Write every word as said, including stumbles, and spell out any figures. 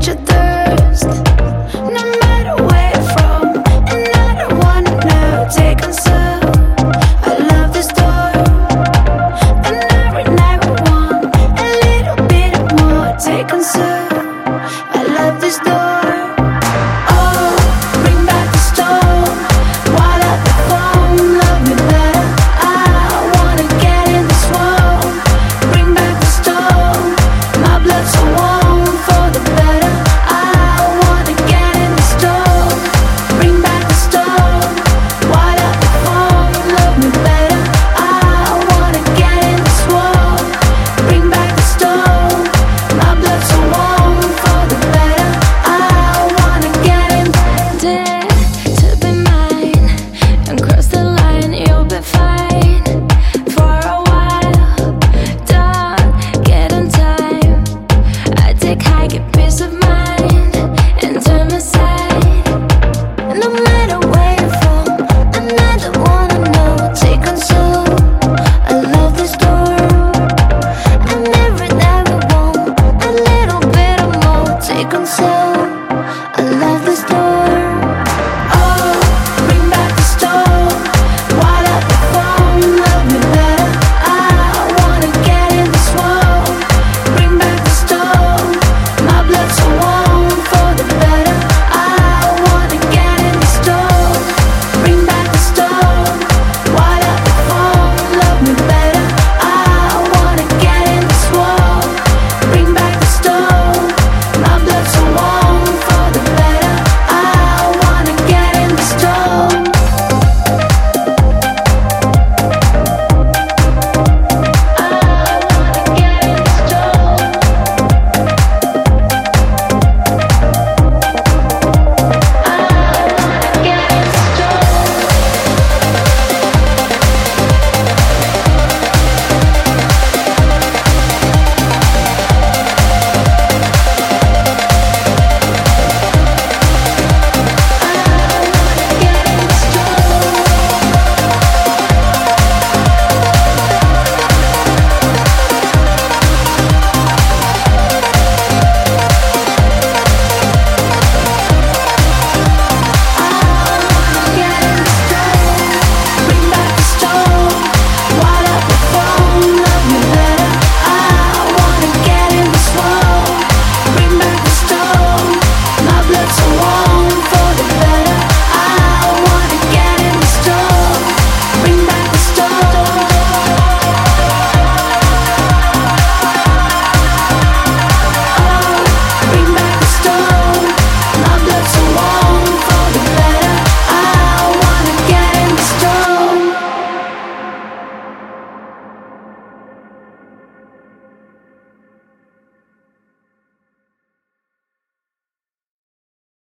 quench your thirst. No matter where you're from, and I don't wanna know. Take answer. I love this door, and every night we want a little bit more. Take answer. I love this door. Oh, bring back the storm. While at the phone, love me better. I wanna get in this world. Bring back the storm. My blood's so warm for the better. I wanna get in the storm. Bring back the storm. While at the phone, love me better. I wanna get in this world. Bring back the storm. My blood's so warm for the better. I wanna get in. Dare to be mine and cross the line, you'll be fine for a while. Don't get on time. I take high, get peace of mind and turn aside. No matter where you're from, and I don't wanna know. Take console. I love this door, and every night we want a little bit of more. Take console.